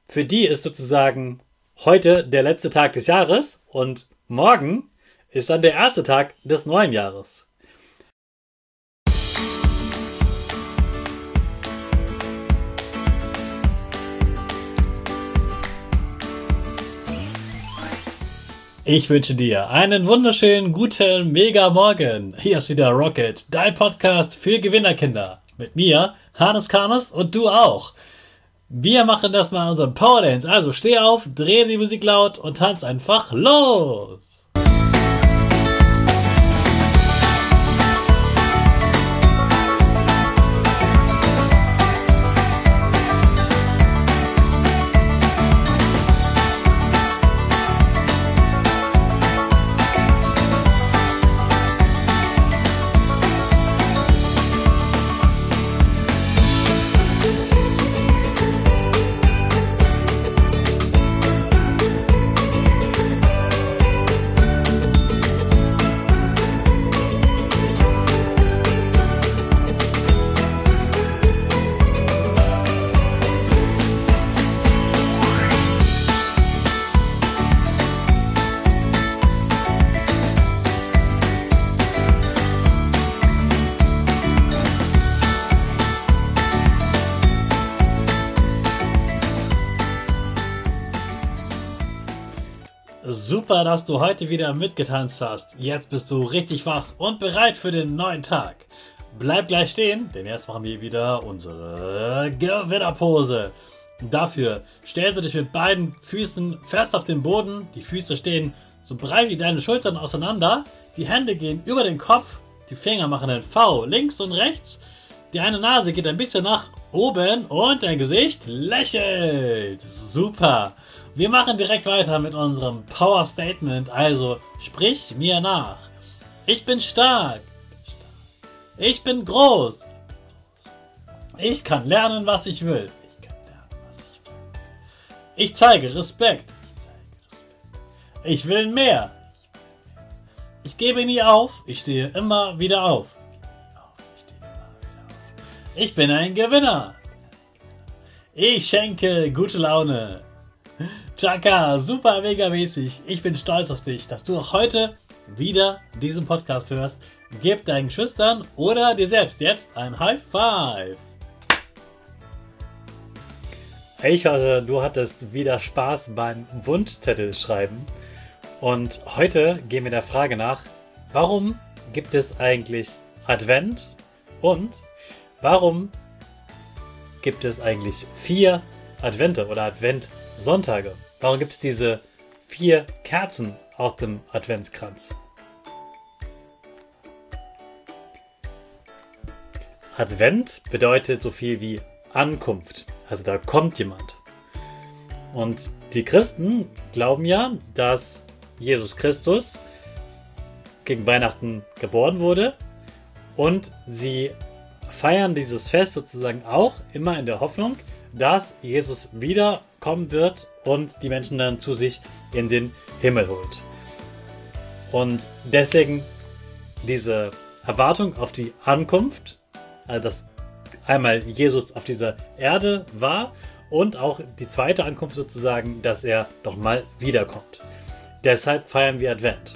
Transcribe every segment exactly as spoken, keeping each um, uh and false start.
Für die ist sozusagen heute der letzte Tag des Jahres und morgen ist dann der erste Tag des neuen Jahres. Ich wünsche dir einen wunderschönen, guten, mega Morgen. Hier ist wieder Rocket, dein Podcast für Gewinnerkinder. Mit mir, Hannes Karnes und du auch. Wir machen das mal unseren Power Dance. Also steh auf, dreh die Musik laut und tanz einfach los. Super, dass du heute wieder mitgetanzt hast. Jetzt bist du richtig wach und bereit für den neuen Tag. Bleib gleich stehen, denn jetzt machen wir wieder unsere Gewinnerpose. Dafür stellst du dich mit beiden Füßen fest auf den Boden. Die Füße stehen so breit wie deine Schultern auseinander. Die Hände gehen über den Kopf. Die Finger machen ein V links und rechts. Die eine Nase geht ein bisschen nach oben und dein Gesicht lächelt. Super. Wir machen direkt weiter mit unserem Power Statement, also sprich mir nach. Ich bin stark. Ich bin groß. Ich kann lernen, was ich will. Ich kann lernen, was ich will. Ich zeige Respekt. Ich will mehr. Ich gebe nie auf. Ich stehe immer wieder auf. Ich bin ein Gewinner. Ich schenke gute Laune. Chaka, super mega mäßig. Ich bin stolz auf dich, dass du auch heute wieder diesen Podcast hörst. Gib deinen Geschwistern oder dir selbst jetzt ein High Five. Ich hoffe, du hattest wieder Spaß beim Wunschzettel schreiben. Und heute gehen wir der Frage nach, warum gibt es eigentlich Advent und warum gibt es eigentlich vier Advente oder Adventsonntage? Warum gibt es diese vier Kerzen auf dem Adventskranz? Advent bedeutet so viel wie Ankunft. Also da kommt jemand. Und die Christen glauben ja, dass Jesus Christus gegen Weihnachten geboren wurde. Und sie feiern dieses Fest sozusagen auch immer in der Hoffnung, dass Jesus wiederkommen wird und die Menschen dann zu sich in den Himmel holt. Und deswegen diese Erwartung auf die Ankunft, also dass einmal Jesus auf dieser Erde war und auch die zweite Ankunft sozusagen, dass er nochmal wiederkommt. Deshalb feiern wir Advent.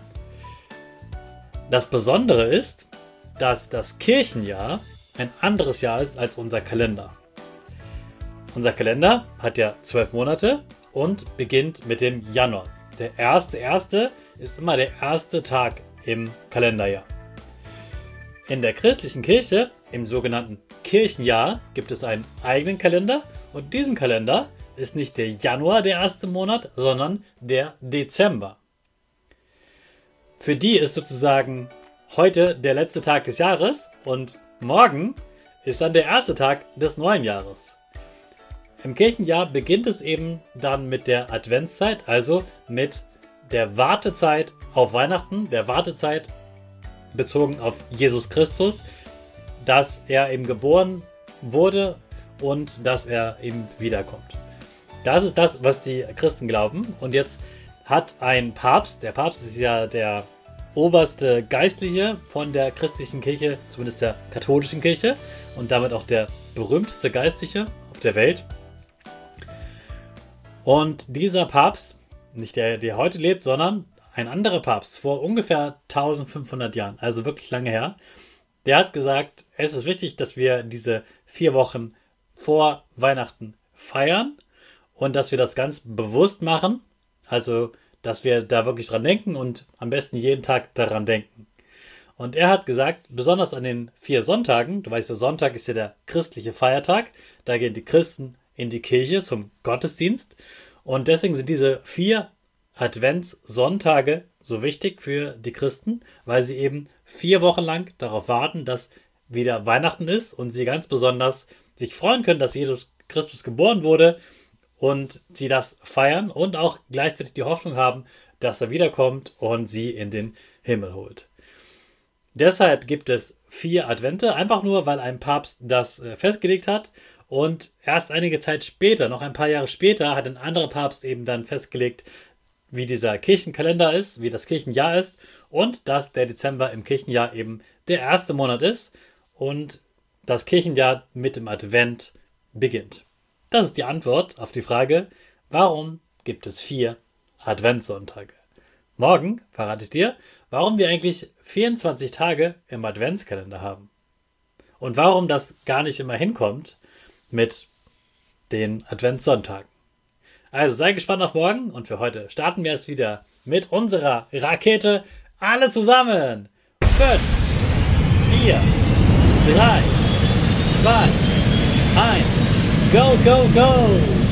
Das Besondere ist, dass das Kirchenjahr ein anderes Jahr ist als unser Kalender. Unser Kalender hat ja zwölf Monate und beginnt mit dem Januar. Der erste erste ist immer der erste Tag im Kalenderjahr. In der christlichen Kirche, im sogenannten Kirchenjahr, gibt es einen eigenen Kalender und in diesem Kalender ist nicht der Januar der erste Monat, sondern der Dezember. Für die ist sozusagen heute der letzte Tag des Jahres und morgen ist dann der erste Tag des neuen Jahres. Im Kirchenjahr beginnt es eben dann mit der Adventszeit, also mit der Wartezeit auf Weihnachten, der Wartezeit bezogen auf Jesus Christus, dass er eben geboren wurde und dass er eben wiederkommt. Das ist das, was die Christen glauben. Und jetzt hat ein Papst, der Papst ist ja der oberste Geistliche von der christlichen Kirche, zumindest der katholischen Kirche und damit auch der berühmteste Geistliche auf der Welt. Und dieser Papst, nicht der, der heute lebt, sondern ein anderer Papst vor ungefähr eintausendfünfhundert Jahren, also wirklich lange her, der hat gesagt, es ist wichtig, dass wir diese vier Wochen vor Weihnachten feiern und dass wir das ganz bewusst machen, also dass wir da wirklich dran denken und am besten jeden Tag daran denken. Und er hat gesagt, besonders an den vier Sonntagen, du weißt, der Sonntag ist ja der christliche Feiertag, da gehen die Christen in die Kirche zum Gottesdienst und deswegen sind diese vier Adventssonntage so wichtig für die Christen, weil sie eben vier Wochen lang darauf warten, dass wieder Weihnachten ist und sie ganz besonders sich freuen können, dass Jesus Christus geboren wurde und sie das feiern und auch gleichzeitig die Hoffnung haben, dass er wiederkommt und sie in den Himmel holt. Deshalb gibt es vier Advente, einfach nur, weil ein Papst das äh, festgelegt hat und erst einige Zeit später, noch ein paar Jahre später, hat ein anderer Papst eben dann festgelegt, wie dieser Kirchenkalender ist, wie das Kirchenjahr ist und dass der Dezember im Kirchenjahr eben der erste Monat ist und das Kirchenjahr mit dem Advent beginnt. Das ist die Antwort auf die Frage, warum gibt es vier Adventssonntage? Morgen verrate ich dir, warum wir eigentlich vierundzwanzig Tage im Adventskalender haben und warum das gar nicht immer hinkommt mit den Adventssonntagen. Also sei gespannt auf morgen und für heute starten wir es wieder mit unserer Rakete. Alle zusammen. fünf, vier, drei, zwei, eins. Go, go, go!